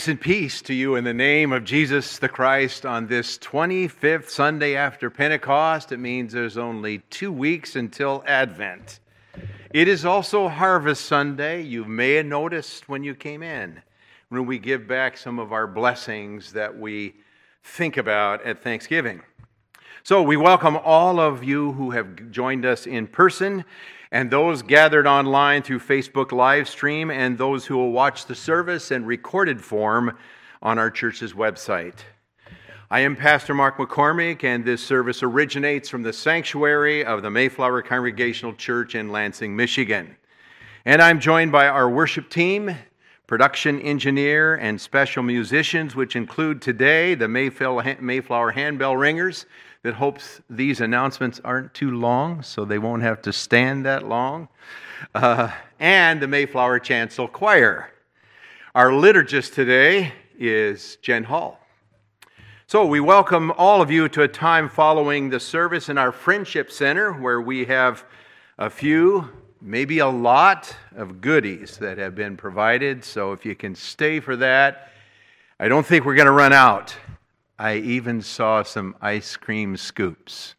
Grace and peace to you in the name of Jesus the Christ on this 25th Sunday after Pentecost. It means there's only 2 weeks until Advent. It is also Harvest Sunday. You may have noticed when you came in, when we give back some of our blessings that we think about at Thanksgiving. So we welcome all of you who have joined us in person, and those gathered online through Facebook live stream, and those who will watch the service in recorded form on our church's website. I am Pastor Mark McCormick, and this service originates from the sanctuary of the Mayflower Congregational Church in Lansing, Michigan. And I'm joined by our worship team, production engineer, and special musicians, which include today the Mayflower Handbell Ringers, that hopes these announcements aren't too long, so they won't have to stand that long, and the Mayflower Chancel Choir. Our liturgist today is Jen Hall. So we welcome all of you to a time following the service in our Friendship Center, where we have a few, maybe a lot of goodies that have been provided. So if you can stay for that, I don't think we're going to run out. I even saw some ice cream scoops.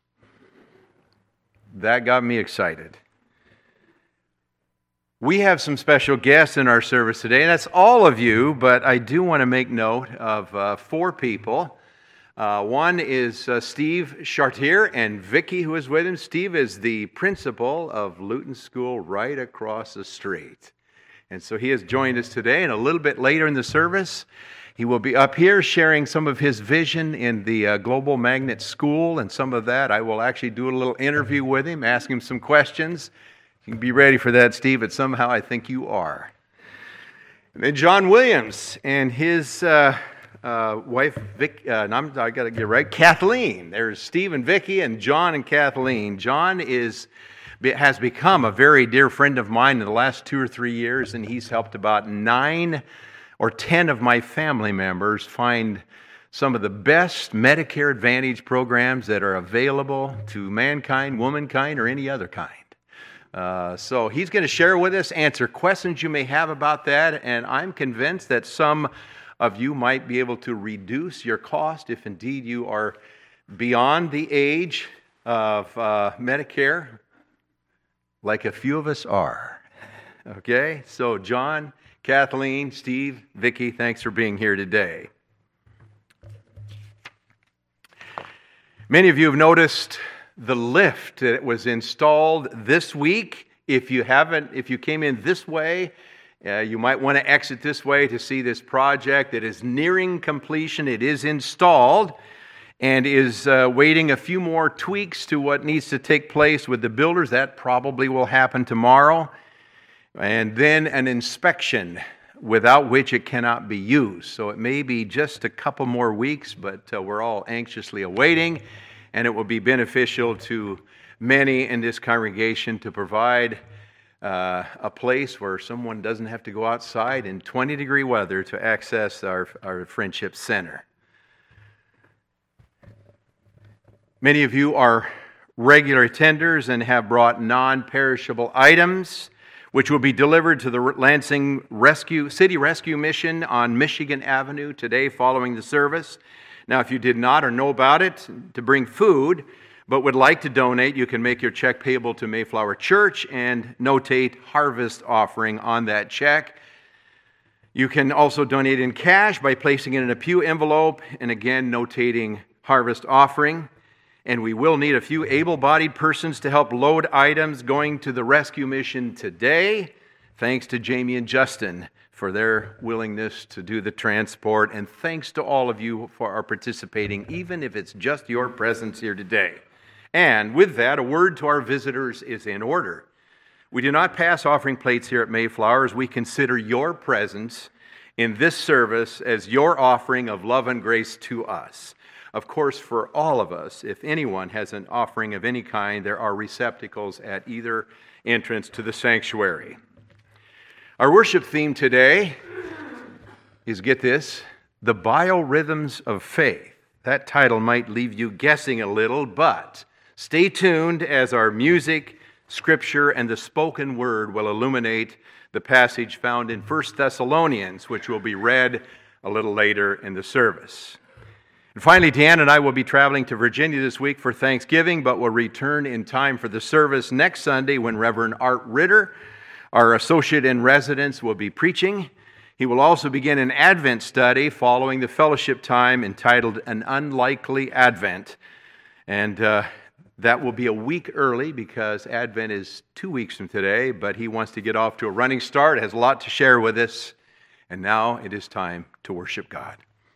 That got me excited. We have some special guests in our service today, and that's all of you, but I do want to make note of 4 people. One is Steve Chartier and Vicki, who is with him. Steve is the principal of Luton School right across the street. And so he has joined us today, and a little bit later in the service, he will be up here sharing some of his vision in the Global Magnet School, and some of that I will actually do a little interview with him, ask him some questions. You can be ready for that, Steve, but somehow I think you are. And then John Williams and his wife, I got to get it right, Kathleen. There's Steve and Vicki, and John and Kathleen. John has become a very dear friend of mine in the last 2 or 3 years, and he's helped about 9 or 10 of my family members find some of the best Medicare Advantage programs that are available to mankind, womankind, or any other kind. So he's going to share with us, answer questions you may have about that, and I'm convinced that some of you might be able to reduce your cost if indeed you are beyond the age of Medicare, like a few of us are. Okay, so John, Kathleen, Steve, Vicki, thanks for being here today. Many of you have noticed the lift that was installed this week. If you came in this way, you might want to exit this way to see this project that is nearing completion. It is installed and is waiting a few more tweaks to what needs to take place with the builders. That probably will happen tomorrow. And then an inspection, without which it cannot be used. So it may be just a couple more weeks, but we're all anxiously awaiting, and it will be beneficial to many in this congregation to provide a place where someone doesn't have to go outside in 20-degree weather to access our Friendship Center. Many of you are regular attenders and have brought non-perishable items, which will be delivered to the Lansing City Rescue Mission on Michigan Avenue today following the service. Now, if you did not or know about it, to bring food, but would like to donate, you can make your check payable to Mayflower Church and notate harvest offering on that check. You can also donate in cash by placing it in a pew envelope and again notating harvest offering. And we will need a few able-bodied persons to help load items going to the rescue mission today. Thanks to Jamie and Justin for their willingness to do the transport. And thanks to all of you for our participating, even if it's just your presence here today. And with that, a word to our visitors is in order. We do not pass offering plates here at Mayflower, as we consider your presence in this service as your offering of love and grace to us. Of course, for all of us, if anyone has an offering of any kind, there are receptacles at either entrance to the sanctuary. Our worship theme today is, get this, the biorhythms of faith. That title might leave you guessing a little, but stay tuned as our music, scripture, and the spoken word will illuminate the passage found in 1 Thessalonians, which will be read a little later in the service. And finally, Deanne and I will be traveling to Virginia this week for Thanksgiving, but will return in time for the service next Sunday when Reverend Art Ritter, our associate in residence, will be preaching. He will also begin an Advent study following the fellowship time entitled An Unlikely Advent. And that will be a week early because Advent is 2 weeks from today, but he wants to get off to a running start, has a lot to share with us. And now it is time to worship God.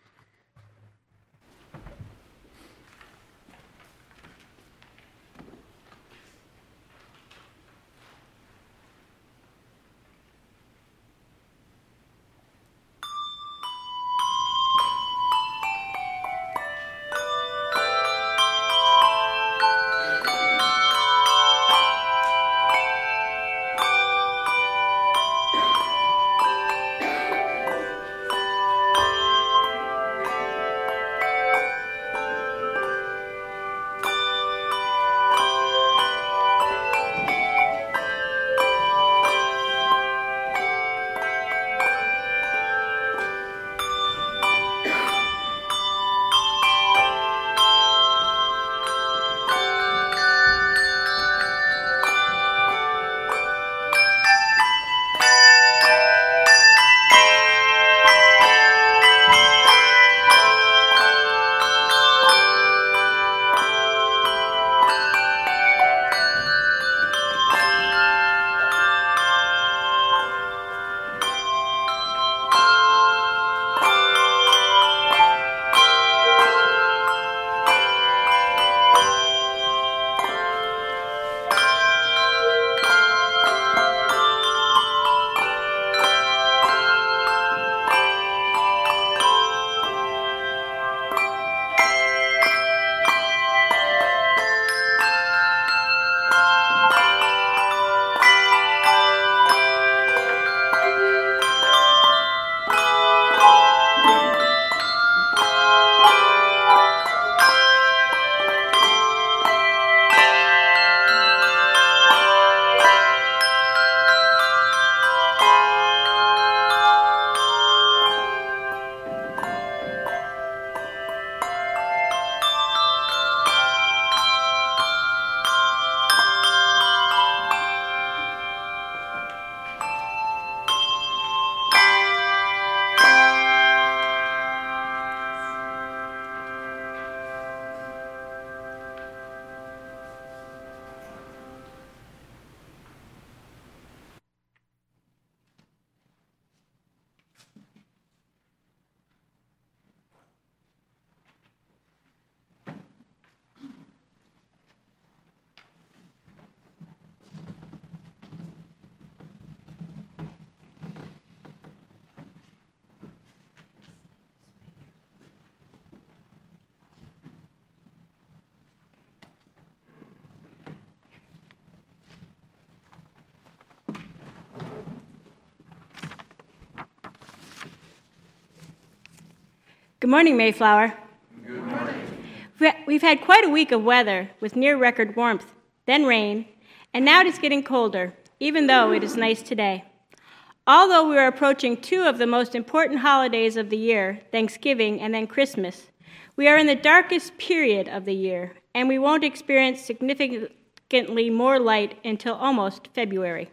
Good morning, Mayflower. Good morning. We've had quite a week of weather with near-record warmth, then rain, and now it is getting colder, even though it is nice today. Although we are approaching two of the most important holidays of the year, Thanksgiving and then Christmas, we are in the darkest period of the year, and we won't experience significantly more light until almost February.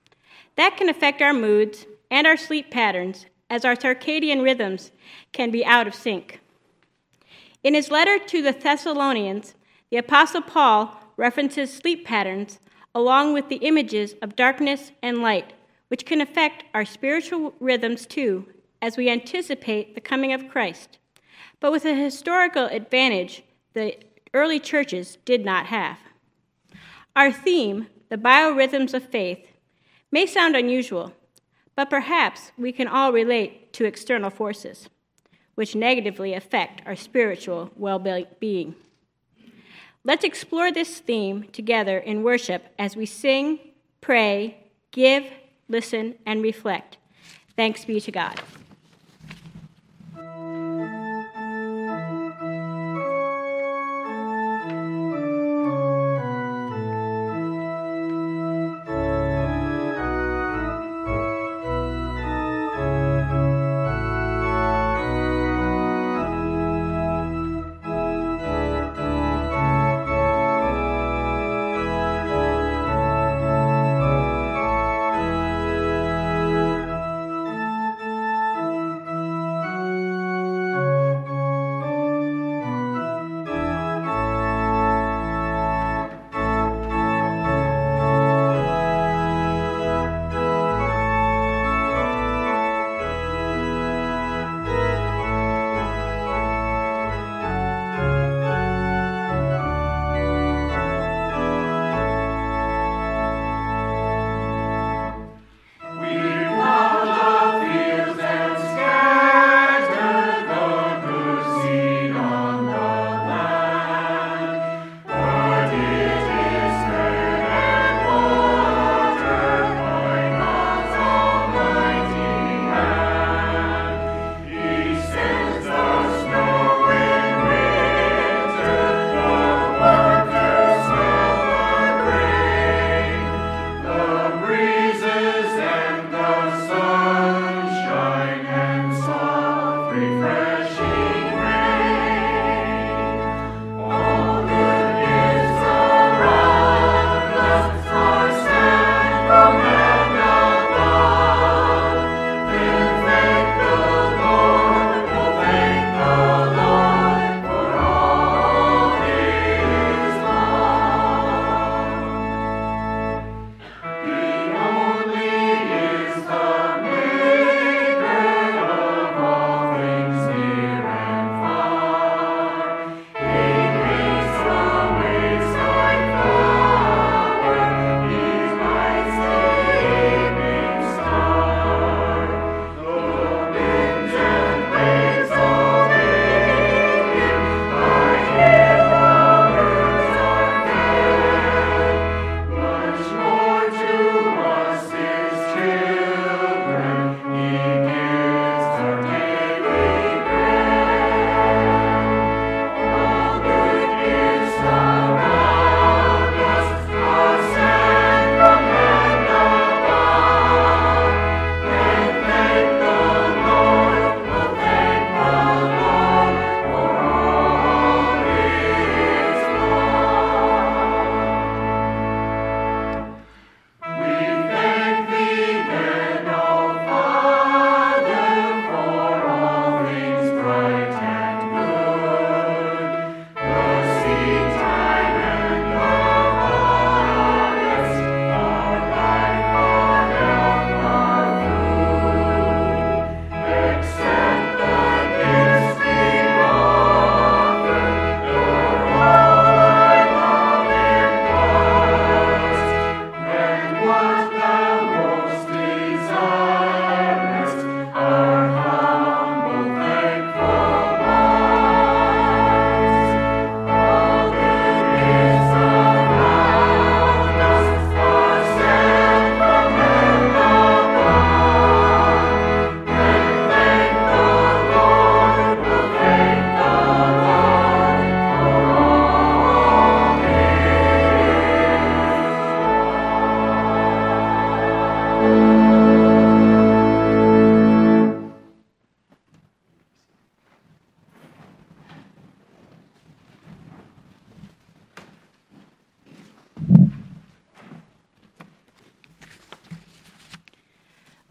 That can affect our moods and our sleep patterns, as our circadian rhythms can be out of sync. In his letter to the Thessalonians, the Apostle Paul references sleep patterns along with the images of darkness and light, which can affect our spiritual rhythms too, as we anticipate the coming of Christ, but with a historical advantage the early churches did not have. Our theme, the biorhythms of faith, may sound unusual, but perhaps we can all relate to external forces, which negatively affect our spiritual well-being. Let's explore this theme together in worship as we sing, pray, give, listen, and reflect. Thanks be to God.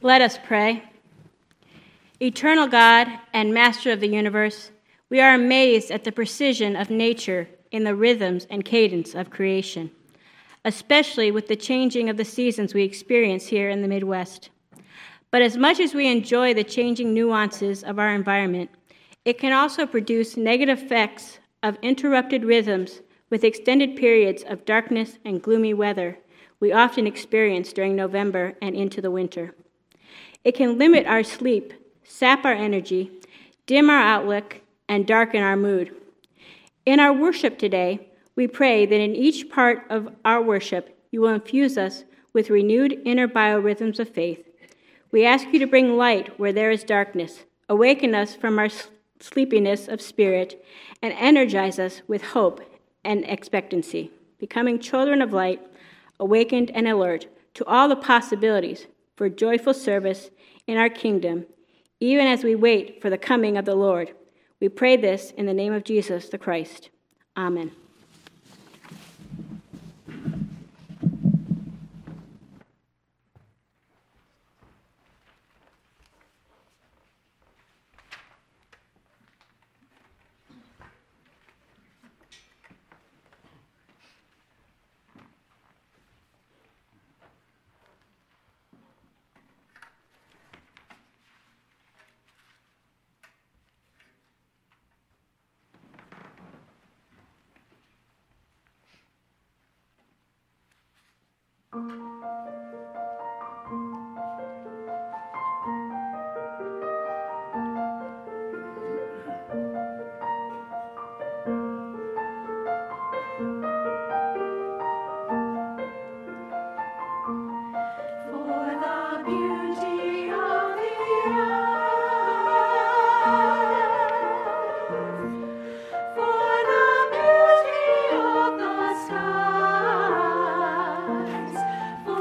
Let us pray. Eternal God and Master of the universe, we are amazed at the precision of nature in the rhythms and cadence of creation, especially with the changing of the seasons we experience here in the Midwest. But as much as we enjoy the changing nuances of our environment, it can also produce negative effects of interrupted rhythms with extended periods of darkness and gloomy weather we often experience during November and into the winter. It can limit our sleep, sap our energy, dim our outlook, and darken our mood. In our worship today, we pray that in each part of our worship, you will infuse us with renewed inner biorhythms of faith. We ask you to bring light where there is darkness, awaken us from our sleepiness of spirit, and energize us with hope and expectancy, becoming children of light, awakened and alert to all the possibilities for joyful service in our kingdom, even as we wait for the coming of the Lord. We pray this in the name of Jesus the Christ. Amen. For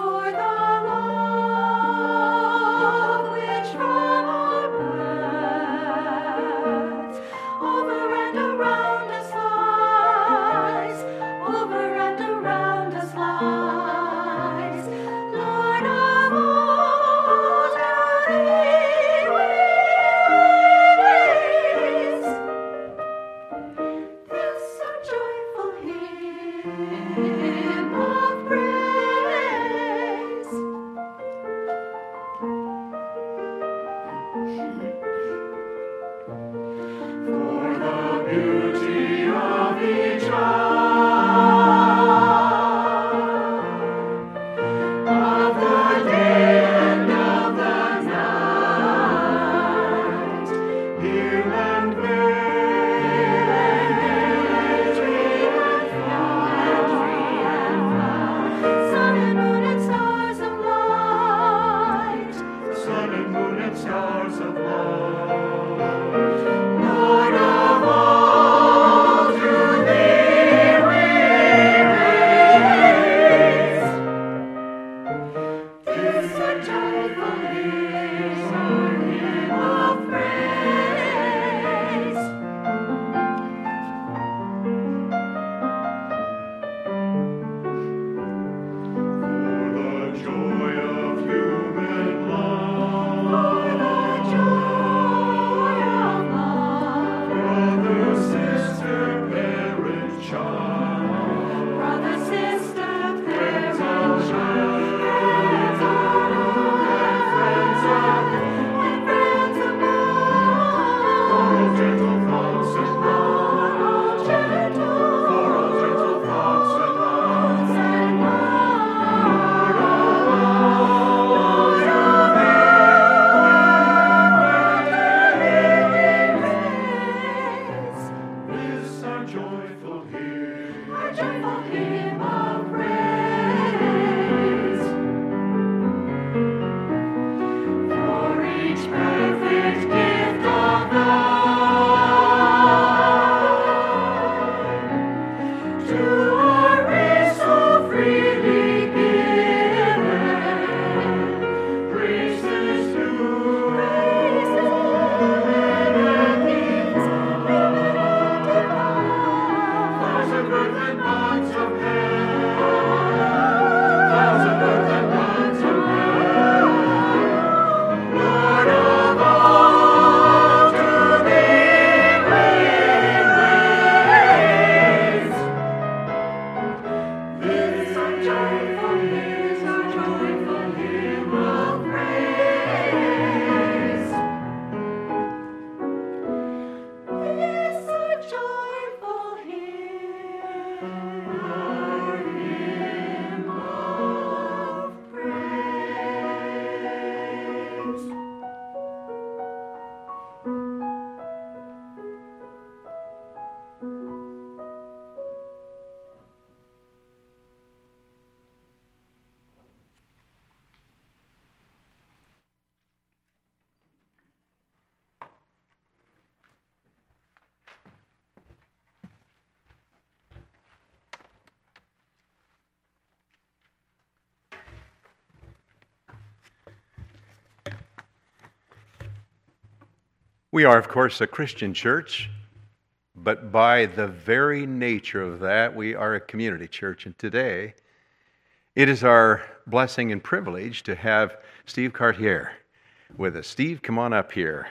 We are, of course, a Christian church, but by the very nature of that, we are a community church. And today, it is our blessing and privilege to have Steve Cartier with us. Steve, come on up here.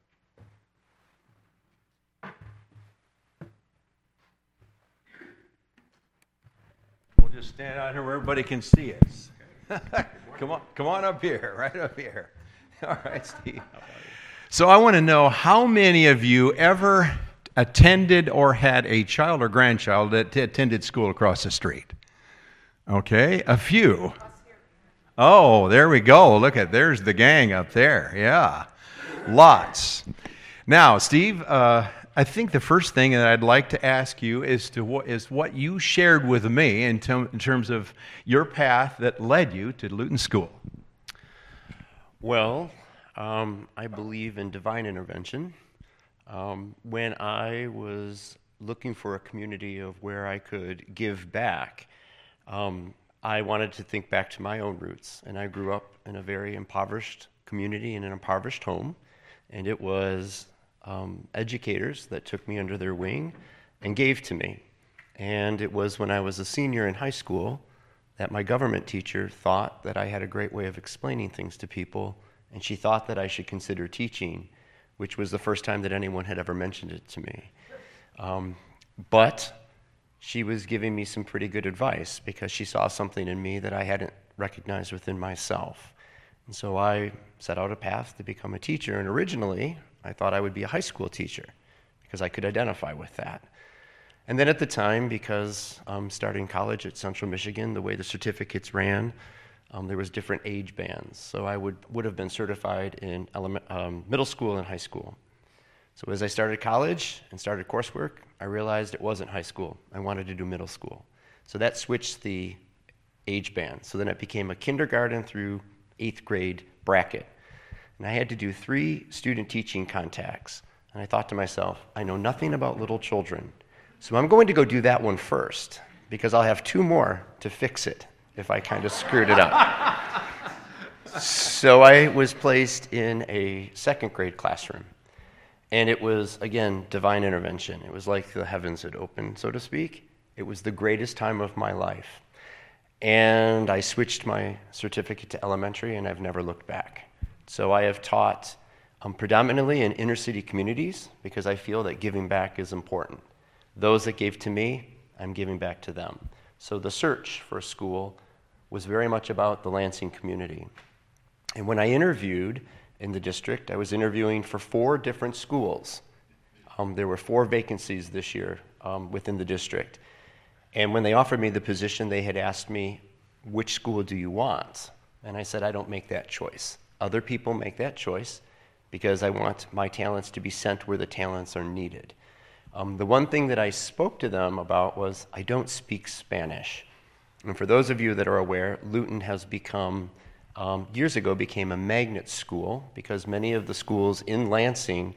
We'll just stand out here where everybody can see us. Come on up here, right up here. All right, Steve. So I want to know, how many of you ever attended or had a child or grandchild that attended school across the street? Okay, a few. Oh, there we go. There's the gang up there. Yeah, lots. Now, Steve, I think the first thing that I'd like to ask you is what you shared with me in terms of your path that led you to Luton School. Well, I believe in divine intervention. When I was looking for a community of where I could give back, I wanted to think back to my own roots. And I grew up in a very impoverished community in an impoverished home. And it was educators that took me under their wing and gave to me. And it was when I was a senior in high school that my government teacher thought that I had a great way of explaining things to people. And she thought that I should consider teaching, which was the first time that anyone had ever mentioned it to me. But she was giving me some pretty good advice because she saw something in me that I hadn't recognized within myself. And so I set out a path to become a teacher. And originally, I thought I would be a high school teacher because I could identify with that. And then at the time, because starting college at Central Michigan, the way the certificates ran, there was different age bands. So I would have been certified in middle school and high school. So as I started college and started coursework, I realized it wasn't high school. I wanted to do middle school. So that switched the age band. So then it became a kindergarten through 8th grade bracket. And I had to do 3 student teaching contacts. And I thought to myself, I know nothing about little children. So I'm going to go do that one first because I'll have 2 more to fix it if I kind of screwed it up. So I was placed in a 2nd grade classroom. And it was, again, divine intervention. It was like the heavens had opened, so to speak. It was the greatest time of my life. And I switched my certificate to elementary, and I've never looked back. So I have taught predominantly in inner city communities because I feel that giving back is important. Those that gave to me, I'm giving back to them. So the search for a school was very much about the Lansing community. And when I interviewed in the district, I was interviewing for 4 different schools. There were 4 vacancies this year within the district. And when they offered me the position, they had asked me, which school do you want? And I said, I don't make that choice. Other people make that choice because I want my talents to be sent where the talents are needed. The one thing that I spoke to them about was I don't speak Spanish. And for those of you that are aware, Luton has become, years ago, became a magnet school because many of the schools in Lansing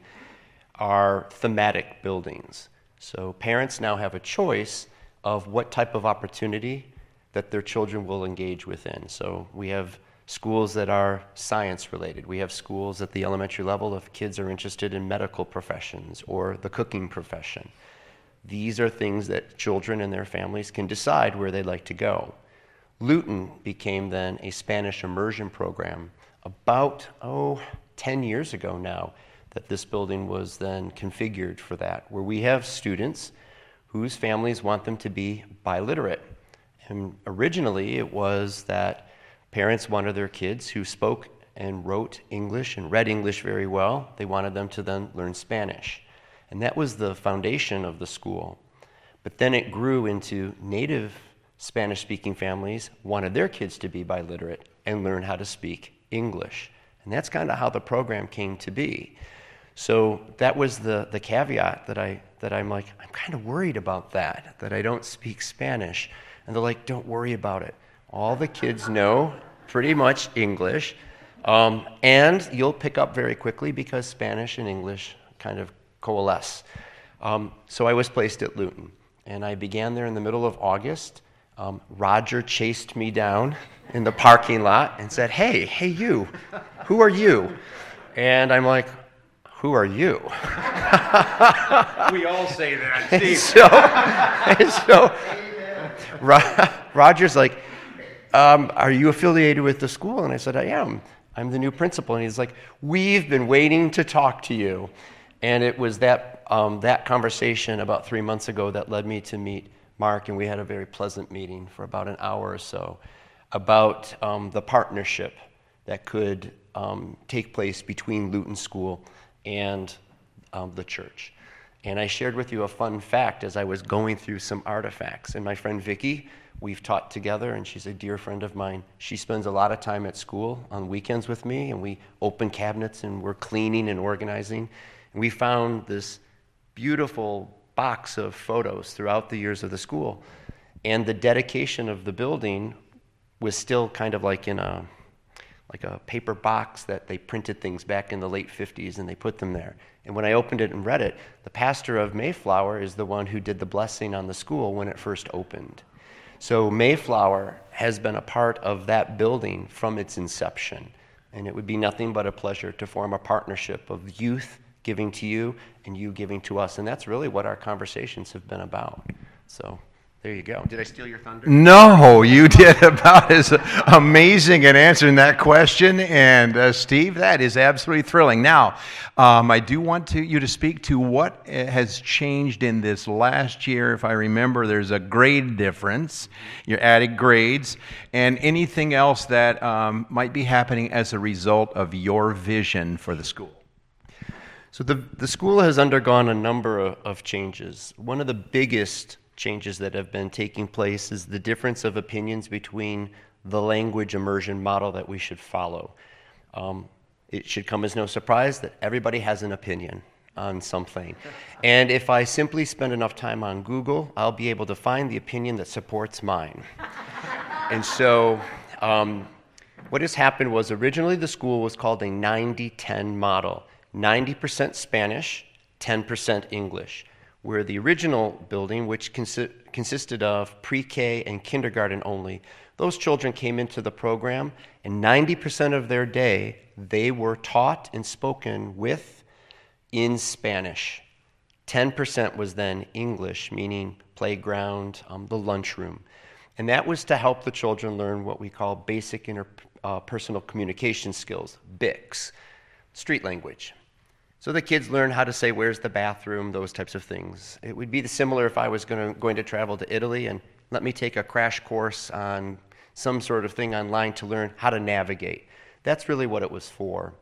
are thematic buildings. So parents now have a choice of what type of opportunity that their children will engage within. So we have schools that are science related. We have schools at the elementary level if kids are interested in medical professions or the cooking profession. These are things that children and their families can decide where they'd like to go. Luton became then a Spanish immersion program about, 10 years ago now that this building was then configured for that, where we have students whose families want them to be biliterate. And originally it was that parents wanted their kids who spoke and wrote English and read English very well, they wanted them to then learn Spanish. And that was the foundation of the school. But then it grew into native Spanish-speaking families wanted their kids to be biliterate and learn how to speak English. And that's kind of how the program came to be. So that was the caveat that I'm like, I'm kind of worried about that I don't speak Spanish. And they're like, don't worry about it. All the kids know pretty much English, and you'll pick up very quickly because Spanish and English kind of coalesce. So I was placed at Luton, and I began there in the middle of August. Roger chased me down in the parking lot and said, hey you, who are you? And I'm like, who are you? We all say that, Roger's like, are you affiliated with the school? And I said, I am. I'm the new principal. And he's like, we've been waiting to talk to you. And it was that conversation about 3 months ago that led me to meet Mark, and we had a very pleasant meeting for about an hour or so about the partnership that could take place between Luton School and the church. And I shared with you a fun fact as I was going through some artifacts. And my friend Vicki, we've taught together, and she's a dear friend of mine. She spends a lot of time at school on weekends with me, and we open cabinets, and we're cleaning and organizing. And we found this beautiful box of photos throughout the years of the school. And the dedication of the building was still kind of like in a paper box that they printed things back in the late 50s, and they put them there. And when I opened it and read it, the pastor of Mayflower is the one who did the blessing on the school when it first opened. So Mayflower has been a part of that building from its inception. And it would be nothing but a pleasure to form a partnership of youth giving to you and you giving to us. And that's really what our conversations have been about. So there you go. Did I steal your thunder? No, you did about as amazing in answering that question. And Steve, that is absolutely thrilling. Now, I do want you to speak to what has changed in this last year. If I remember, there's a grade difference. You're adding grades. And anything else that might be happening as a result of your vision for the school. So the school has undergone a number of changes. One of the biggest changes that have been taking place is the difference of opinions between the language immersion model that we should follow. It should come as no surprise that everybody has an opinion on something. And if I simply spend enough time on Google, I'll be able to find the opinion that supports mine. And so what has happened was originally the school was called a 90-10 model. 90% Spanish, 10% English. Where the original building, which consisted of pre-K and kindergarten only, those children came into the program, and 90% of their day, they were taught and spoken with in Spanish. 10% was then English, meaning playground, the lunchroom. And that was to help the children learn what we call basic interpersonal communication skills, BICS, street language. So the kids learn how to say, where's the bathroom, those types of things. It would be similar if I was going to travel to Italy and let me take a crash course on some sort of thing online to learn how to navigate. That's really what it was for.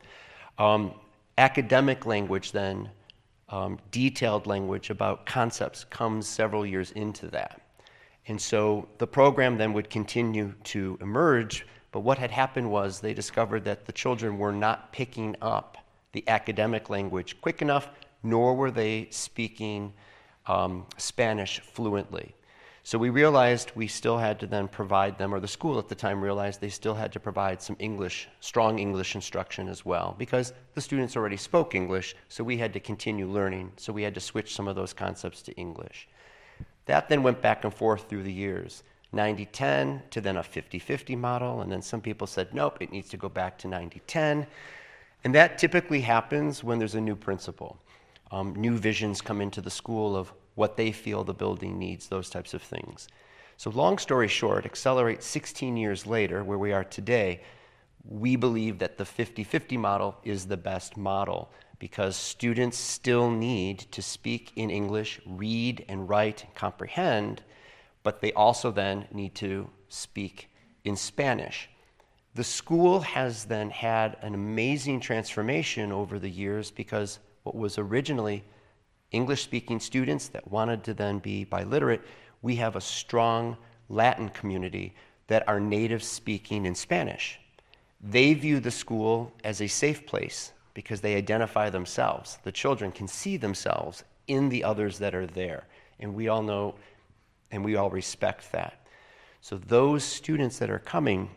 Academic language then, detailed language about concepts comes several years into that. And so the program then would continue to emerge, but what had happened was they discovered that the children were not picking up the academic language quick enough, nor were they speaking Spanish fluently. So we realized we still had to then provide them, or the school at the time realized they still had to provide some English, strong English instruction as well, because the students already spoke English, so we had to continue learning, so we had to switch some of those concepts to English. That then went back and forth through the years, 90-10 to then a 50-50 model, and then some people said, nope, it needs to go back to 90-10. And that typically happens when there's a new principal. New visions come into the school of what they feel the building needs, those types of things. So long story short, accelerate 16 years later, where we are today, we believe that the 50-50 model is the best model because students still need to speak in English, read and write and comprehend, but they also then need to speak in Spanish. The school has then had an amazing transformation over the years because what was originally English-speaking students that wanted to then be biliterate, we have a strong Latin community that are native speaking in Spanish. They view the school as a safe place because they identify themselves. The children can see themselves in the others that are there, and we all know and we all respect that. So those students that are coming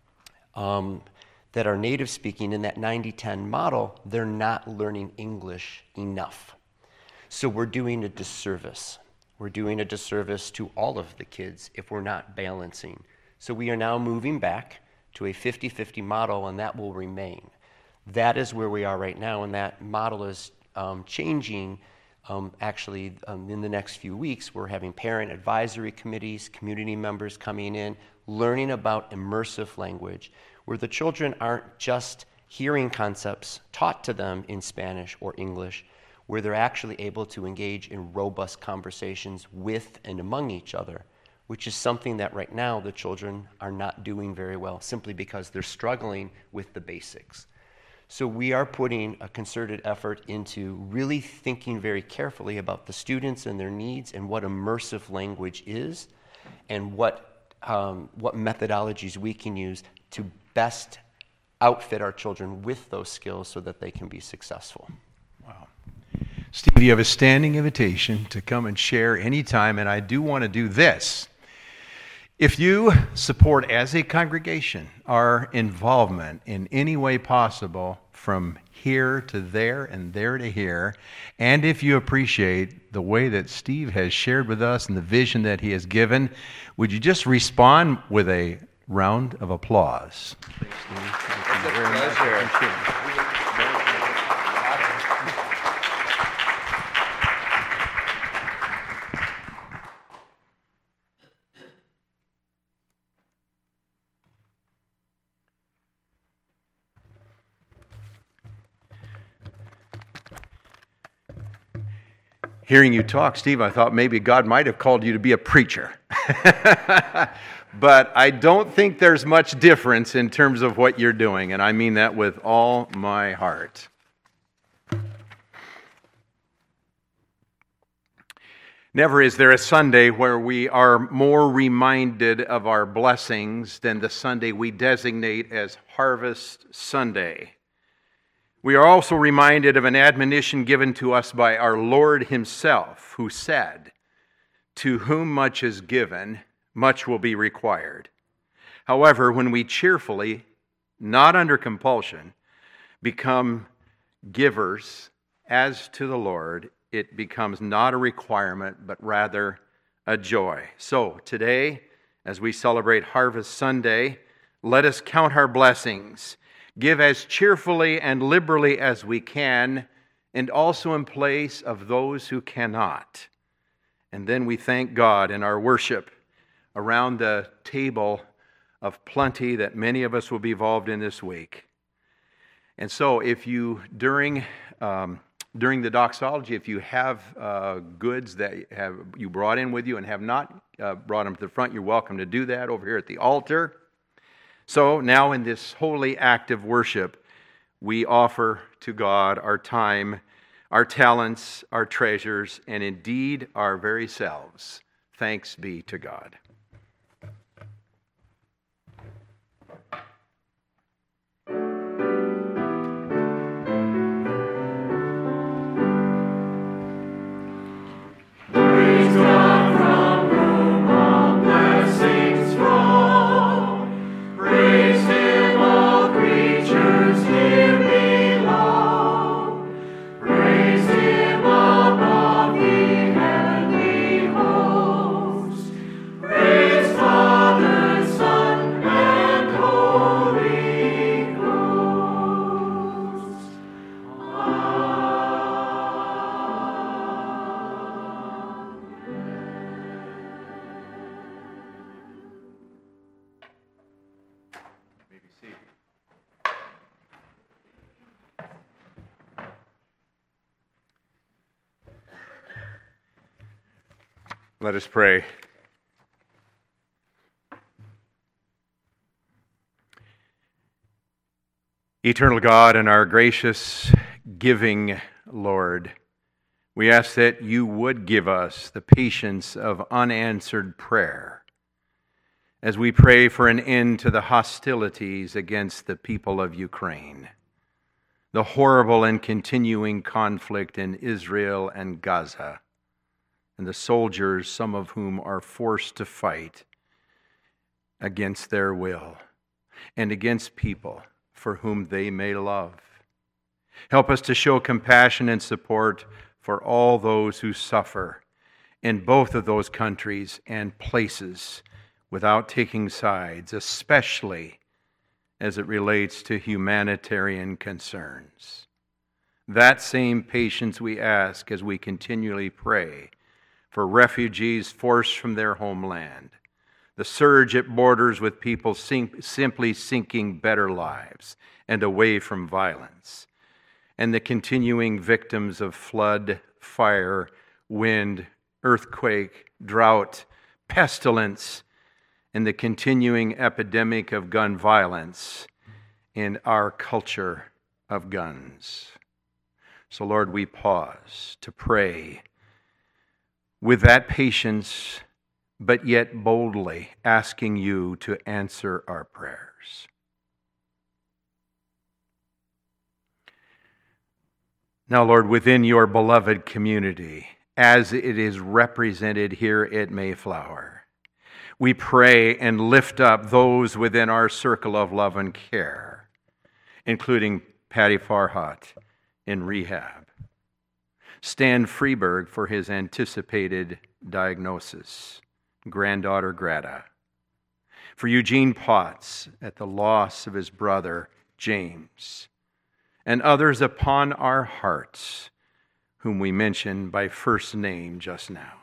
that are native speaking in that 90-10 model, they're not learning English enough. So we're doing a disservice. We're doing a disservice to all of the kids if we're not balancing. So we are now moving back to a 50-50 model, and that will remain. that is where we are right now, and that model is changing. Actually, in the next few weeks, we're having parent advisory committees, community members coming in, learning about immersive language, where the children aren't just hearing concepts taught to them in Spanish or English, where they're actually able to engage in robust conversations with and among each other, which is something that right now the children are not doing very well, simply because they're struggling with the basics. So we are putting a concerted effort into really thinking very carefully about the students and their needs and what immersive language is, and what methodologies we can use to best outfit our children with those skills so that they can be successful. Wow. Steve, you have a standing invitation to come and share anytime, and I do want to do this. If you support as a congregation our involvement in any way possible from here to there and there to here, and if you appreciate the way that Steve has shared with us and the vision that he has given, would you just respond with a round of applause? Thanks, Steve. Thank you very much. Hearing you talk, Steve, I thought maybe God might have called you to be a preacher. But I don't think there's much difference in terms of what you're doing, and I mean that with all my heart. Never is there a Sunday where we are more reminded of our blessings than the Sunday we designate as Harvest Sunday. We are also reminded of an admonition given to us by our Lord himself, who said, "To whom much is given, much will be required." However, when we cheerfully, not under compulsion, become givers as to the Lord, it becomes not a requirement, but rather a joy. So today, as we celebrate Harvest Sunday, let us count our blessings, give as cheerfully and liberally as we can, and also in place of those who cannot. And then we thank God in our worship around the table of plenty that many of us will be involved in this week. And so if you, during the doxology, if you have goods that you brought in with you and have not brought them to the front, you're welcome to do that over here at the altar. So now in this holy act of worship, we offer to God our time, our talents, our treasures, and indeed our very selves. Thanks be to God. Let us pray. Eternal God and our gracious giving Lord, we ask that you would give us the patience of unanswered prayer as we pray for an end to the hostilities against the people of Ukraine, the horrible and continuing conflict in Israel and Gaza, and the soldiers, some of whom are forced to fight against their will and against people for whom they may love. Help us to show compassion and support for all those who suffer in both of those countries and places without taking sides, especially as it relates to humanitarian concerns. That same patience we ask as we continually pray for refugees forced from their homeland, the surge at borders with people simply seeking better lives and away from violence, and the continuing victims of flood, fire, wind, earthquake, drought, pestilence, and the continuing epidemic of gun violence in our culture of guns. So, Lord, we pause to pray with that patience, but yet boldly asking you to answer our prayers. Now, Lord, within your beloved community, as it is represented here at Mayflower, we pray and lift up those within our circle of love and care, including Patty Farhat in rehab, Stan Freeberg for his anticipated diagnosis, granddaughter Greta, for Eugene Potts at the loss of his brother James, and others upon our hearts whom we mentioned by first name just now.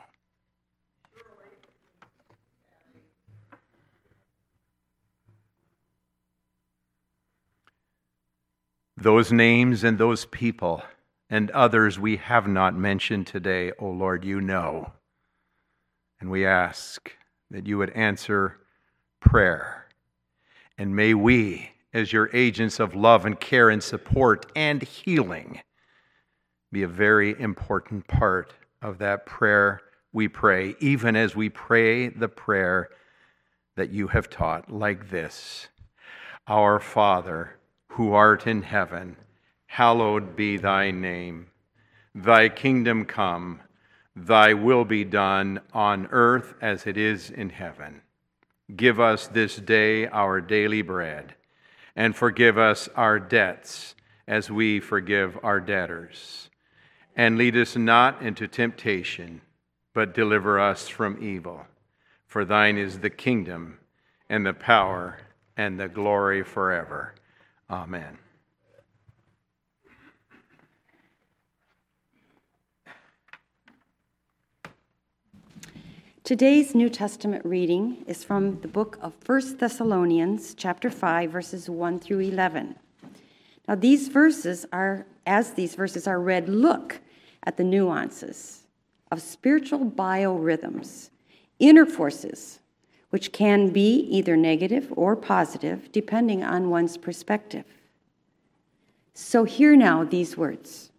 Those names and those people and others we have not mentioned today, O Lord, you know. And we ask that you would answer prayer. And may we, as your agents of love and care and support and healing, be a very important part of that prayer we pray, even as we pray the prayer that you have taught, like this: Our Father, who art in heaven, hallowed be thy name. Thy kingdom come, thy will be done on earth as it is in heaven. Give us this day our daily bread, and forgive us our debts as we forgive our debtors. And lead us not into temptation, but deliver us from evil. For thine is the kingdom, and the power, and the glory forever. Amen. Today's New Testament reading is from the book of 1 Thessalonians, chapter 5, verses 1 through 11. Now, as these verses are read, look at the nuances of spiritual biorhythms, inner forces, which can be either negative or positive, depending on one's perspective. So hear now these words.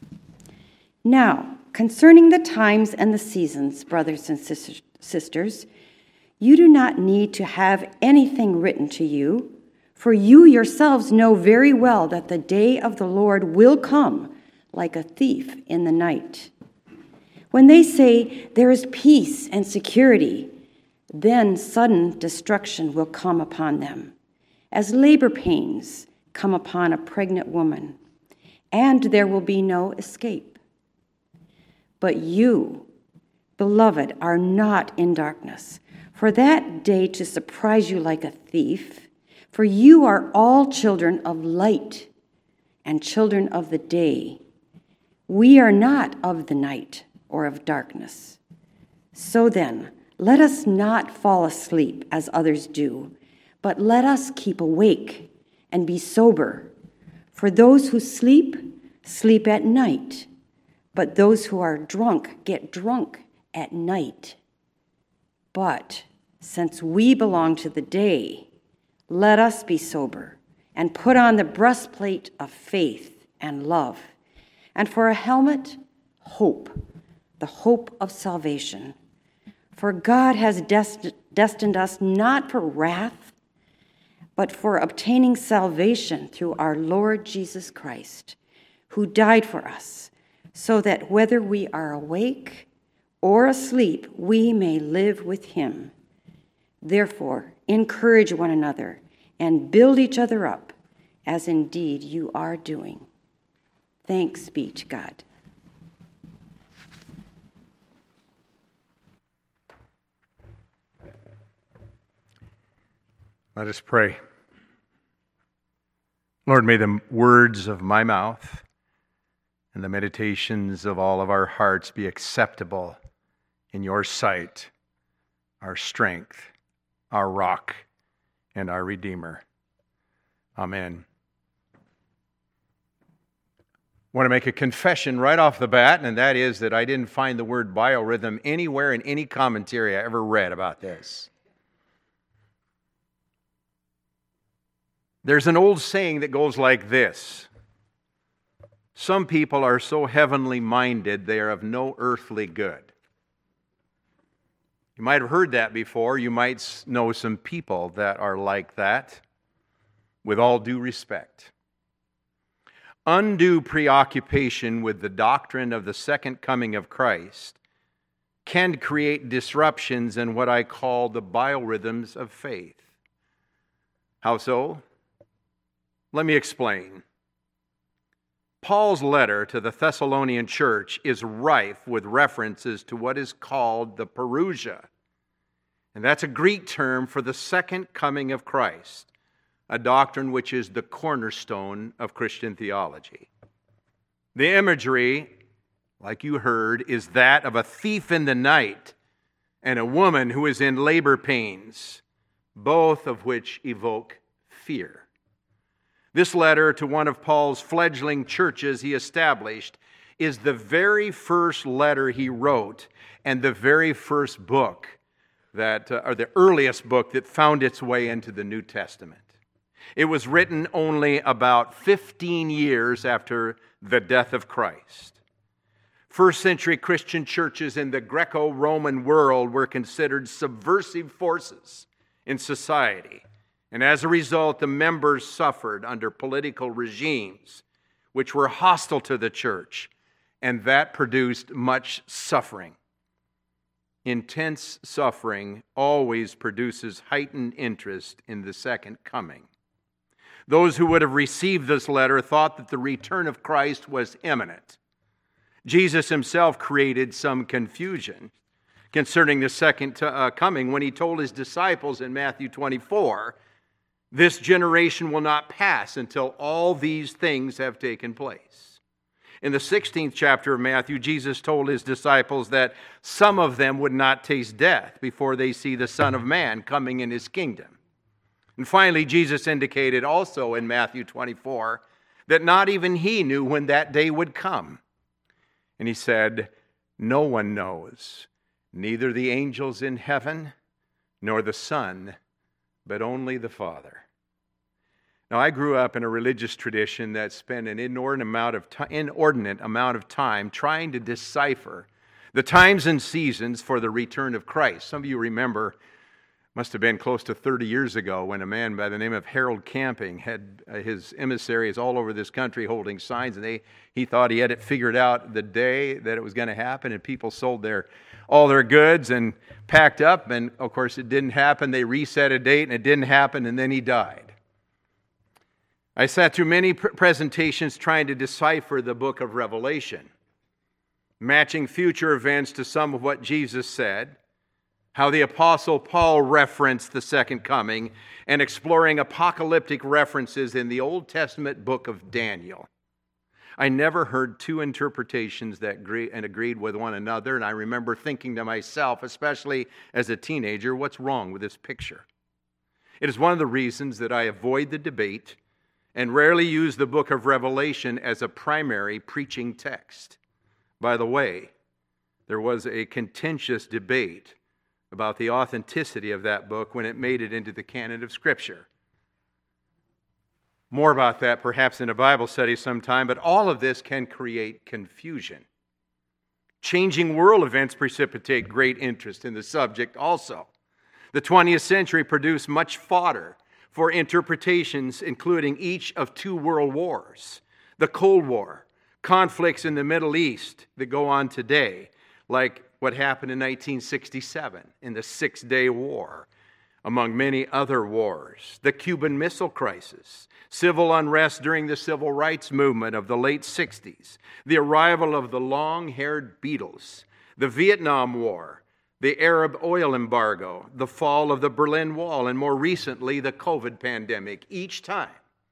Now, concerning the times and the seasons, brothers and sisters, you do not need to have anything written to you, for you yourselves know very well that the day of the Lord will come like a thief in the night. When they say there is peace and security, then sudden destruction will come upon them, as labor pains come upon a pregnant woman, and there will be no escape. But you, beloved, are not in darkness, for that day to surprise you like a thief, for you are all children of light and children of the day. We are not of the night or of darkness. So then, let us not fall asleep as others do, but let us keep awake and be sober. For those who sleep, sleep at night, but those who are drunk get drunk at night. But since we belong to the day, let us be sober and put on the breastplate of faith and love, and for a helmet, hope, the hope of salvation. For God has destined us not for wrath, but for obtaining salvation through our Lord Jesus Christ, who died for us, so that whether we are awake or asleep, we may live with him. Therefore, encourage one another and build each other up, as indeed you are doing. Thanks be to God. Let us pray. Lord, may the words of my mouth and the meditations of all of our hearts be acceptable in your sight, our strength, our rock, and our Redeemer. Amen. I want to make a confession right off the bat, and that is that I didn't find the word biorhythm anywhere in any commentary I ever read about this. There's an old saying that goes like this: some people are so heavenly minded they are of no earthly good. You might have heard that before. You might know some people that are like that, with all due respect. Undue preoccupation with the doctrine of the second coming of Christ can create disruptions in what I call the biorhythms of faith. How so? Let me explain. Paul's letter to the Thessalonian church is rife with references to what is called the parousia. And that's a Greek term for the second coming of Christ, a doctrine which is the cornerstone of Christian theology. The imagery, like you heard, is that of a thief in the night and a woman who is in labor pains, both of which evoke fear. This letter to one of Paul's fledgling churches he established is the very first letter he wrote and the very first book or the earliest book that found its way into the New Testament. It was written only about 15 years after the death of Christ. First century Christian churches in the Greco-Roman world were considered subversive forces in society. And as a result, the members suffered under political regimes which were hostile to the church, and that produced much suffering. Intense suffering always produces heightened interest in the second coming. Those who would have received this letter thought that the return of Christ was imminent. Jesus himself created some confusion concerning the second coming when he told his disciples in Matthew 24, "This generation will not pass until all these things have taken place." In the 16th chapter of Matthew, Jesus told his disciples that some of them would not taste death before they see the Son of Man coming in his kingdom. And finally, Jesus indicated also in Matthew 24 that not even he knew when that day would come. And he said, "No one knows, neither the angels in heaven nor the Son, but only the Father." Now, I grew up in a religious tradition that spent an inordinate amount of time trying to decipher the times and seasons for the return of Christ. Some of you remember, must have been close to 30 years ago, when a man by the name of Harold Camping had his emissaries all over this country holding signs, and he thought he had it figured out the day that it was going to happen, and people sold all their goods and packed up, and of course it didn't happen. They reset a date, and it didn't happen, and then he died. I sat through many presentations trying to decipher the book of Revelation, matching future events to some of what Jesus said, how the Apostle Paul referenced the second coming, and exploring apocalyptic references in the Old Testament book of Daniel. I never heard two interpretations that agreed with one another, and I remember thinking to myself, especially as a teenager, what's wrong with this picture? It is one of the reasons that I avoid the debate and rarely use the book of Revelation as a primary preaching text. By the way, there was a contentious debate about the authenticity of that book when it made it into the canon of Scripture. More about that perhaps in a Bible study sometime, but all of this can create confusion. Changing world events precipitate great interest in the subject also. The 20th century produced much fodder for interpretations, including each of two world wars, the Cold War, conflicts in the Middle East that go on today, like what happened in 1967 in the Six-Day War, among many other wars, the Cuban Missile Crisis, civil unrest during the civil rights movement of the late 60s, the arrival of the long-haired Beatles, the Vietnam War, the Arab oil embargo, the fall of the Berlin Wall, and more recently, the COVID pandemic. Each time,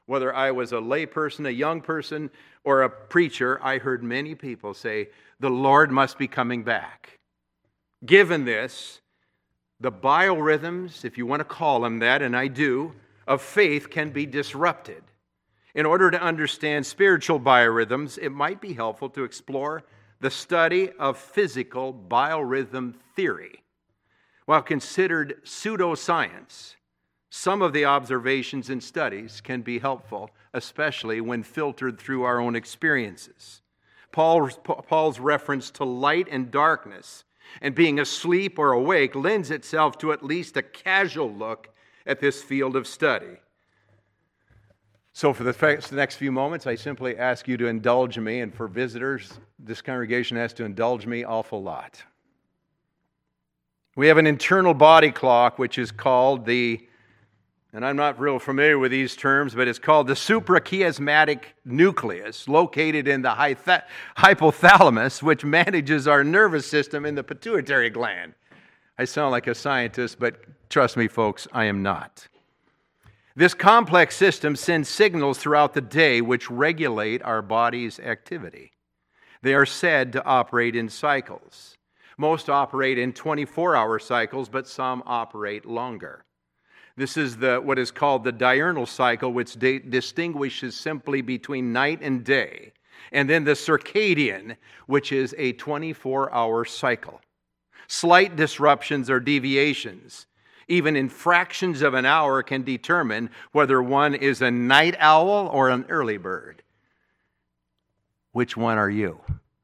Whether I was a lay person, a young person, or a preacher, I heard many people say, the Lord must be coming back. Given this, the biorhythms, if you want to call them that, and I do, of faith can be disrupted. In order to understand spiritual biorhythms, it might be helpful to explore the study of physical biorhythm theory. While considered pseudoscience, some of the observations and studies can be helpful, especially when filtered through our own experiences. Paul's reference to light and darkness and being asleep or awake lends itself to at least a casual look at this field of study. So for the next few moments, I simply ask you to indulge me, and for visitors, this congregation has to indulge me awful lot. We have an internal body clock, which is called and I'm not real familiar with these terms, but it's called the suprachiasmatic nucleus, located in the hypothalamus, which manages our nervous system in the pituitary gland. I sound like a scientist, but trust me, folks, I am not. This complex system sends signals throughout the day which regulate our body's activity. They are said to operate in cycles. Most operate in 24-hour cycles, but some operate longer. This is what is called the diurnal cycle, which distinguishes simply between night and day, and then the circadian, which is a 24-hour cycle. Slight disruptions or deviations, even in fractions of an hour, can determine whether one is a night owl or an early bird. Which one are you?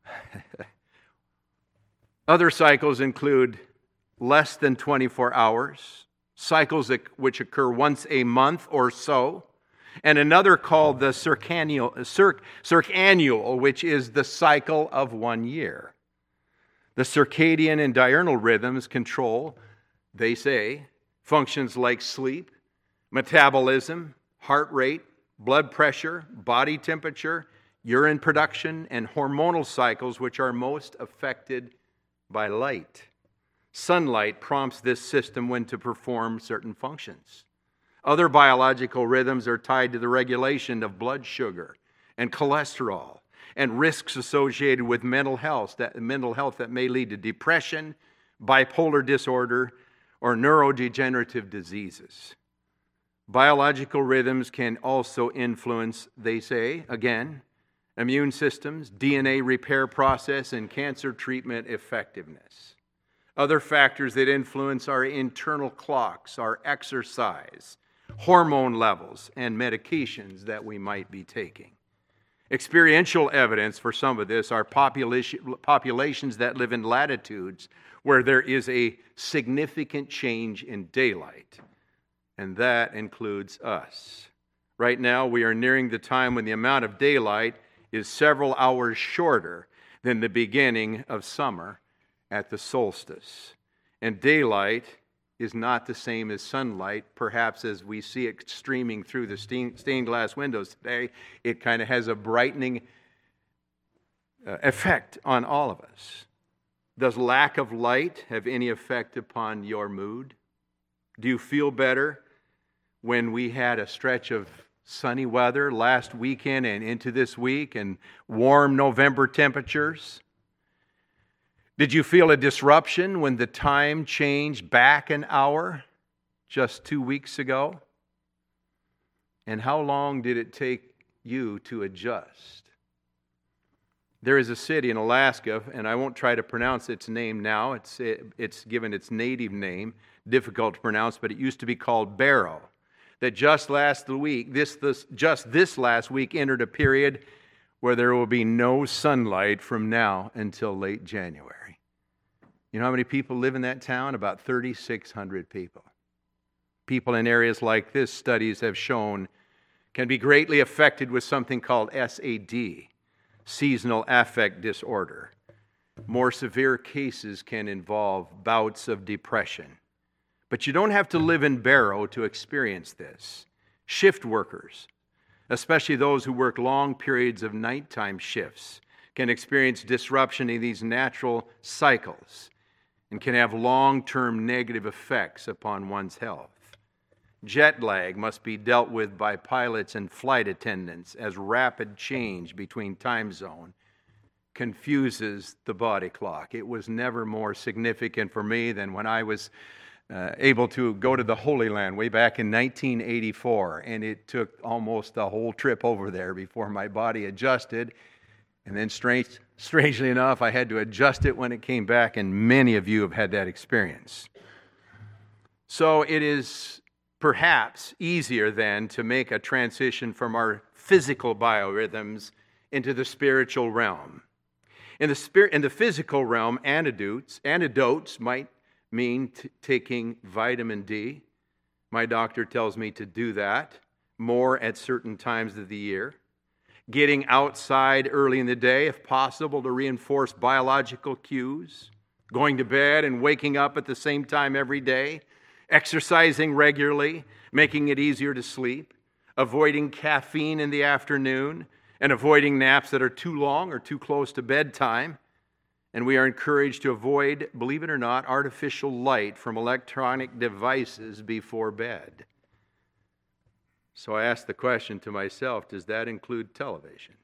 Other cycles include less than 24 hours, cycles which occur once a month or so, and another called the circannual, which is the cycle of 1 year. The circadian and diurnal rhythms control, they say, functions like sleep, metabolism, heart rate, blood pressure, body temperature, urine production, and hormonal cycles, which are most affected by light. Sunlight prompts this system when to perform certain functions. Other biological rhythms are tied to the regulation of blood sugar and cholesterol and risks associated with mental health that may lead to depression, bipolar disorder, or neurodegenerative diseases. Biological rhythms can also influence, they say, again, immune systems, DNA repair process, and cancer treatment effectiveness. Other factors that influence our internal clocks are exercise, hormone levels, and medications that we might be taking. Experiential evidence for some of this are populations that live in latitudes where there is a significant change in daylight, and that includes us. Right now, we are nearing the time when the amount of daylight is several hours shorter than the beginning of summer at the solstice. And daylight is not the same as sunlight. Perhaps as we see it streaming through the stained glass windows today, it kind of has a brightening effect on all of us. Does lack of light have any effect upon your mood? Do you feel better when we had a stretch of sunny weather last weekend and into this week and warm November temperatures? Did you feel a disruption when the time changed back an hour just 2 weeks ago? And how long did it take you to adjust? There is a city in Alaska, and I won't try to pronounce its name now. It's given its native name, difficult to pronounce, but it used to be called Barrow. That just last week, this last week, entered a period where there will be no sunlight from now until late January. You know how many people live in that town? About 3,600 people. People in areas like this, studies have shown, can be greatly affected with something called SAD, seasonal affect disorder. More severe cases can involve bouts of depression. But you don't have to live in Barrow to experience this. Shift workers, especially those who work long periods of nighttime shifts, can experience disruption in these natural cycles and can have long-term negative effects upon one's health. Jet lag must be dealt with by pilots and flight attendants as rapid change between time zone confuses the body clock. It was never more significant for me than when I was able to go to the Holy Land way back in 1984, and it took almost a whole trip over there before my body adjusted. And then strangely enough, I had to adjust it when it came back, and many of you have had that experience. So it is perhaps easier then to make a transition from our physical biorhythms into the spiritual realm. In the physical realm, antidotes might mean taking vitamin D. My doctor tells me to do that more at certain times of the year. Getting outside early in the day, if possible, to reinforce biological cues. Going to bed and waking up at the same time every day. Exercising regularly, making it easier to sleep. Avoiding caffeine in the afternoon, and avoiding naps that are too long or too close to bedtime. And we are encouraged to avoid, believe it or not, artificial light from electronic devices before bed. So I asked the question to myself, does that include television?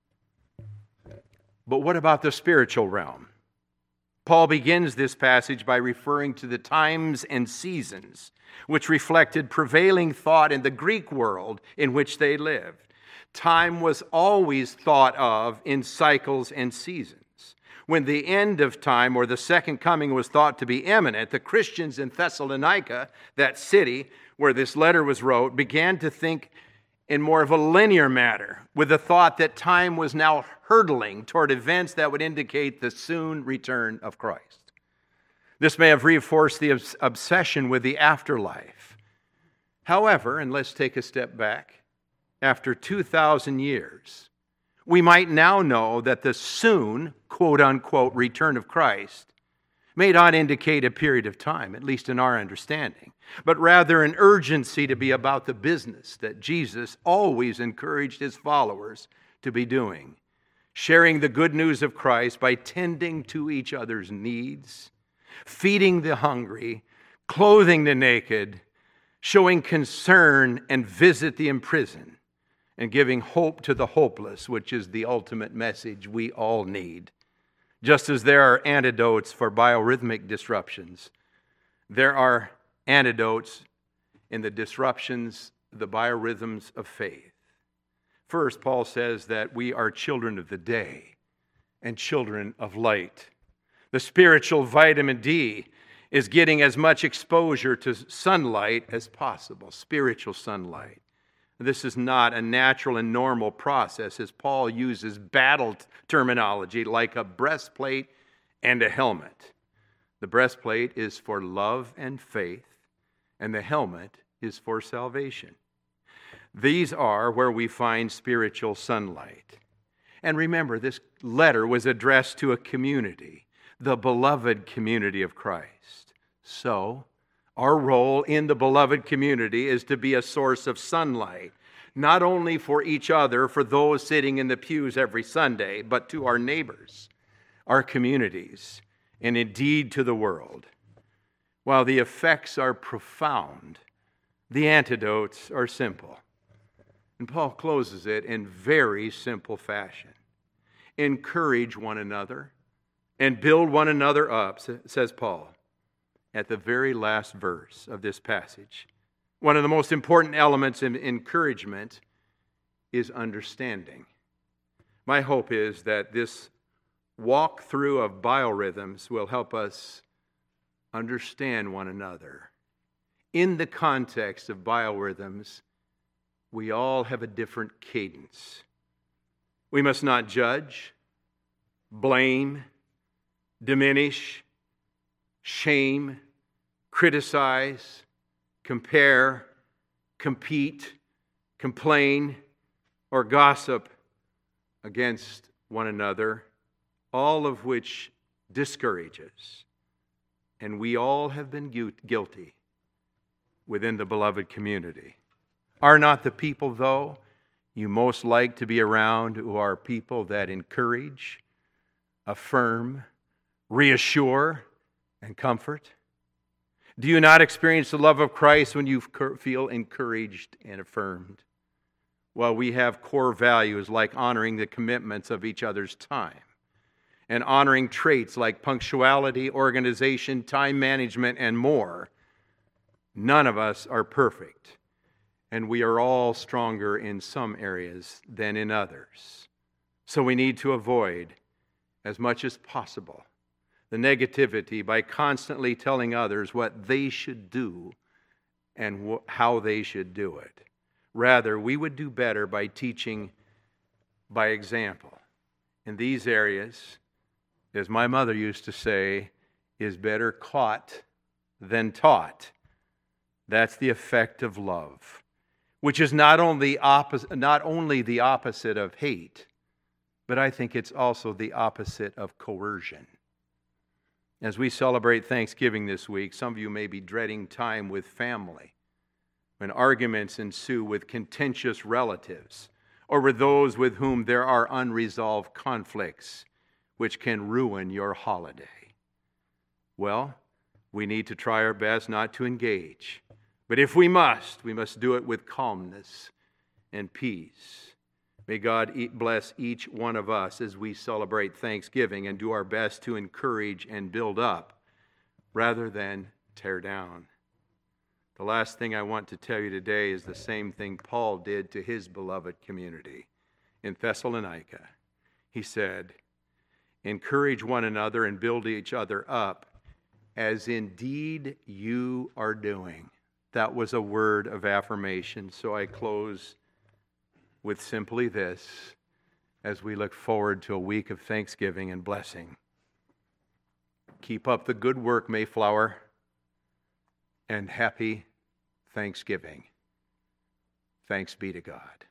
But what about the spiritual realm? Paul begins this passage by referring to the times and seasons which reflected prevailing thought in the Greek world in which they lived. Time was always thought of in cycles and seasons. When the end of time or the second coming was thought to be imminent, the Christians in Thessalonica, that city where this letter was wrote, began to think in more of a linear manner, with the thought that time was now hurtling toward events that would indicate the soon return of Christ. This may have reinforced the obsession with the afterlife. However, and let's take a step back, after 2,000 years, we might now know that the soon, quote-unquote, return of Christ may not indicate a period of time, at least in our understanding, but rather an urgency to be about the business that Jesus always encouraged his followers to be doing, sharing the good news of Christ by tending to each other's needs, feeding the hungry, clothing the naked, showing concern and visit the imprisoned, and giving hope to the hopeless, which is the ultimate message we all need. Just as there are antidotes for biorhythmic disruptions, there are antidotes in the disruptions, the biorhythms of faith. First, Paul says that we are children of the day and children of light. The spiritual vitamin D is getting as much exposure to sunlight as possible, spiritual sunlight. This is not a natural and normal process, as Paul uses battle terminology like a breastplate and a helmet. The breastplate is for love and faith, and the helmet is for salvation. These are where we find spiritual sunlight. And remember, this letter was addressed to a community, the beloved community of Christ. So, our role in the beloved community is to be a source of sunlight, not only for each other, for those sitting in the pews every Sunday, but to our neighbors, our communities, and indeed to the world. While the effects are profound, the antidotes are simple. And Paul closes it in very simple fashion. Encourage one another and build one another up, says Paul, at the very last verse of this passage. One of the most important elements in encouragement is understanding. My hope is that this walkthrough of biorhythms will help us understand one another. In the context of biorhythms, we all have a different cadence. We must not judge, blame, diminish, shame, criticize, compare, compete, complain, or gossip against one another, all of which discourages. And we all have been guilty within the beloved community. Are not the people, though, you most like to be around who are people that encourage, affirm, reassure, and comfort? Do you not experience the love of Christ when you feel encouraged and affirmed? Well, we have core values like honoring the commitments of each other's time and honoring traits like punctuality, organization, time management, and more. None of us are perfect, and we are all stronger in some areas than in others. So we need to avoid, as much as possible, the negativity by constantly telling others what they should do and how they should do it. Rather, we would do better by teaching by example. In these areas, as my mother used to say, is better caught than taught. That's the effect of love, which is not only the opposite of hate, but I think it's also the opposite of coercion. As we celebrate Thanksgiving this week, some of you may be dreading time with family, when arguments ensue with contentious relatives, or with those with whom there are unresolved conflicts, which can ruin your holiday. Well, we need to try our best not to engage. But if we must do it with calmness and peace. May God bless each one of us as we celebrate Thanksgiving and do our best to encourage and build up rather than tear down. The last thing I want to tell you today is the same thing Paul did to his beloved community in Thessalonica. He said, "Encourage one another and build each other up, as indeed you are doing." That was a word of affirmation. So I close with simply this as we look forward to a week of thanksgiving and blessing. Keep up the good work, Mayflower, and happy Thanksgiving. Thanks be to God.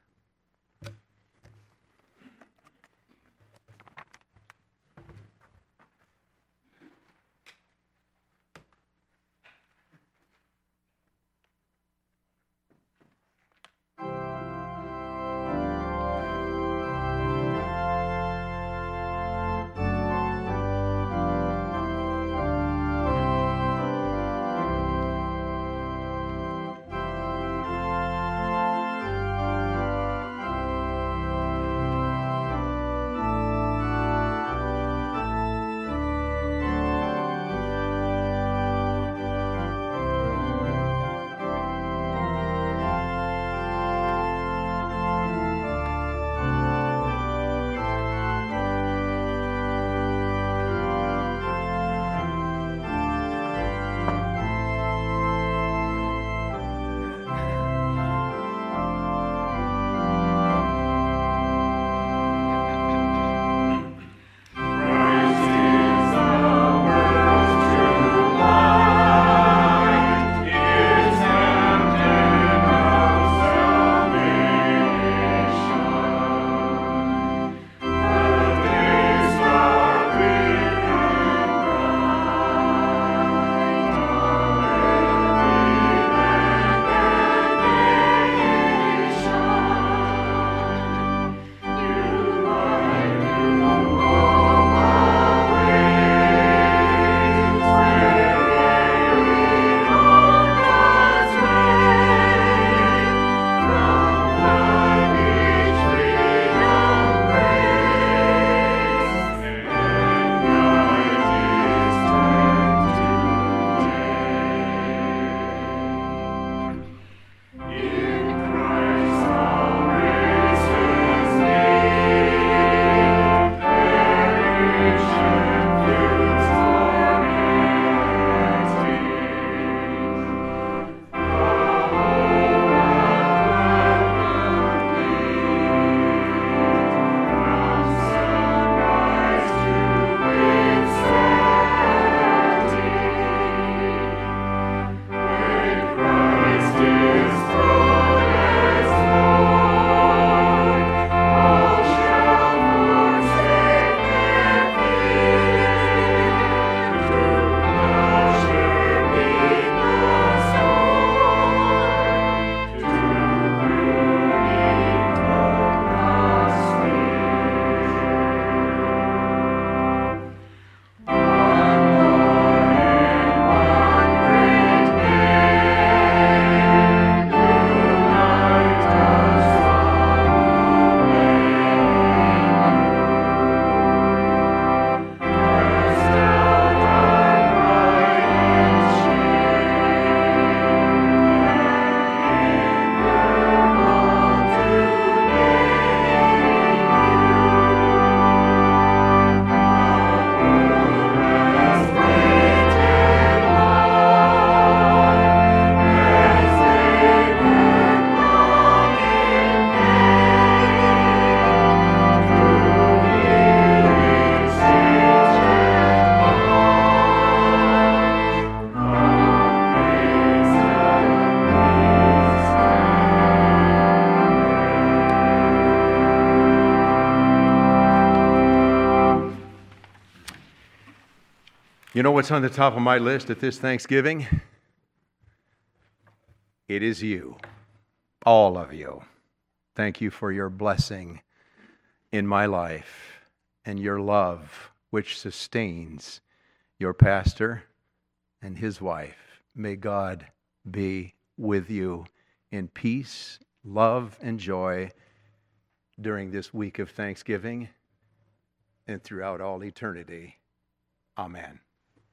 You know what's on the top of my list at this Thanksgiving? It is you. All of you. Thank you for your blessing in my life and your love, which sustains your pastor and his wife. May God be with you in peace, love, and joy during this week of Thanksgiving and throughout all eternity. Amen.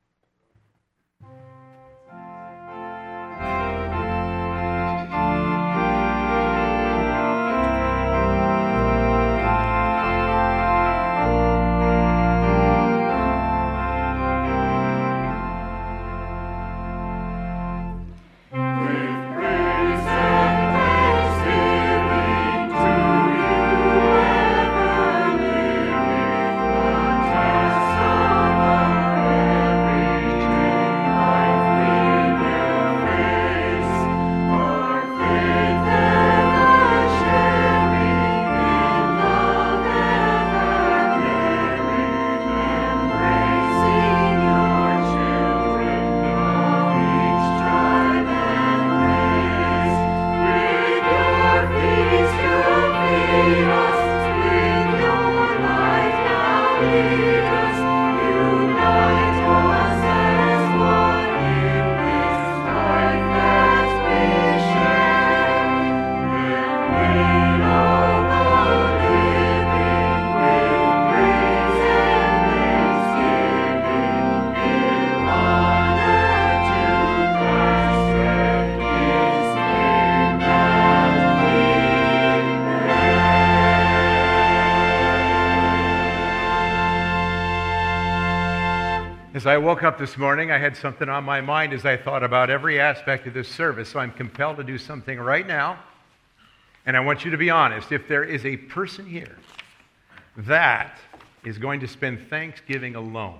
As I woke up this morning, I had something on my mind as I thought about every aspect of this service, so I'm compelled to do something right now. And I want you to be honest. If there is a person here that is going to spend Thanksgiving alone,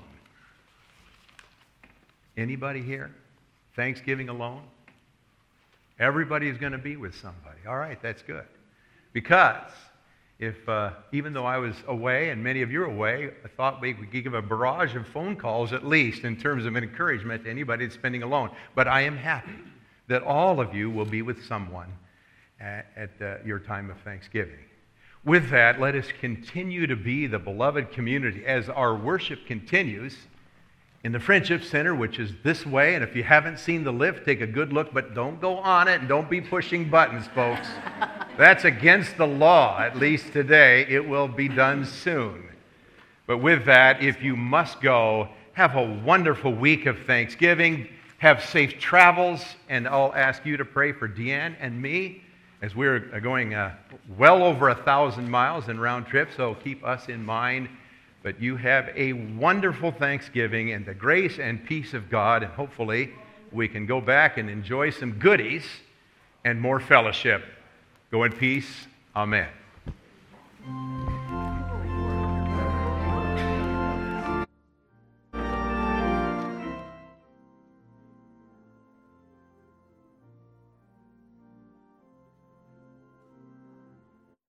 anybody here? Thanksgiving alone? Everybody is going to be with somebody. All right, that's good. Because if, even though I was away and many of you are away, I thought we could give a barrage of phone calls at least in terms of an encouragement to anybody that's spending alone. But I am happy that all of you will be with someone at your time of Thanksgiving. With that, let us continue to be the beloved community as our worship continues in the Friendship Center, which is this way. And if you haven't seen the lift, take a good look, but don't go on it and don't be pushing buttons, folks. That's against the law, at least today. It will be done soon. But with that, if you must go, have a wonderful week of Thanksgiving. Have safe travels, and I'll ask you to pray for Deanne and me as we're going well over 1,000 miles in round trip, so keep us in mind. But you have a wonderful Thanksgiving and the grace and peace of God, and hopefully we can go back and enjoy some goodies and more fellowship. Go in peace. Amen.